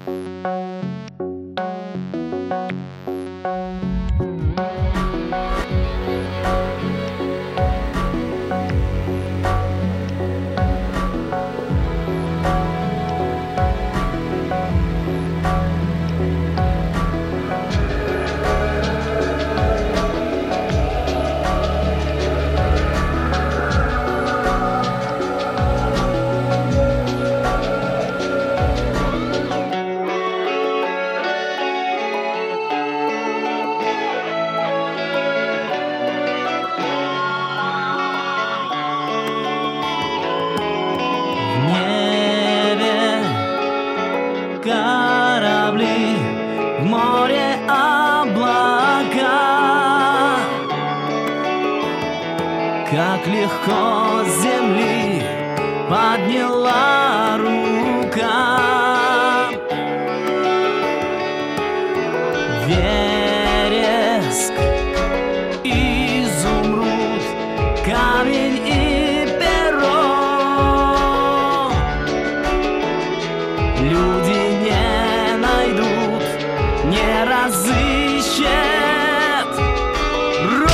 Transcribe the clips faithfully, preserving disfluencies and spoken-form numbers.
Корабли, в море облака. Как легко с земли подняла рука. Вереск, изумруд, камень и перо. Люди не найдут, не разыщет рот.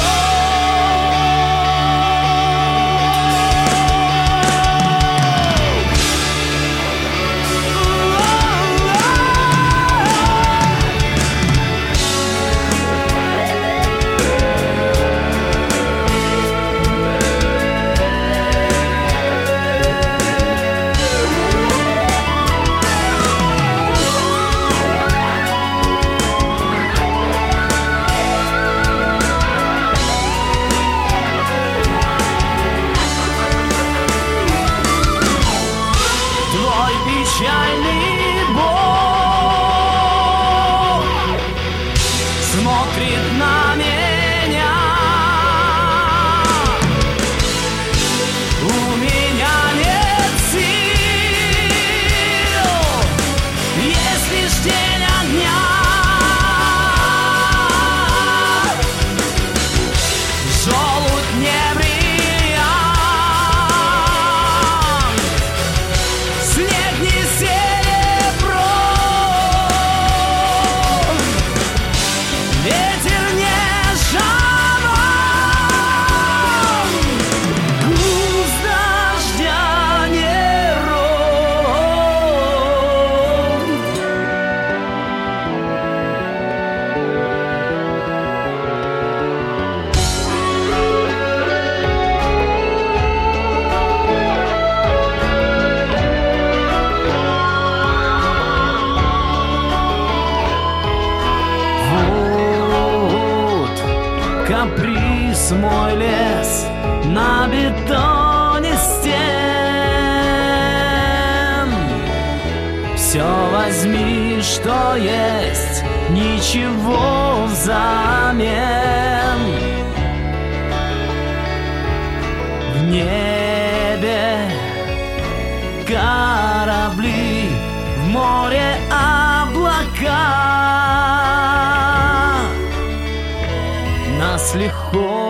Печальный Бог смотрит на меня. У меня нет сил, есть лишь тень огня. Желудь не каприз мой лес на бетоне стен. Все возьми, что есть, ничего взамен. В небе корабли, в море облака. Нас легко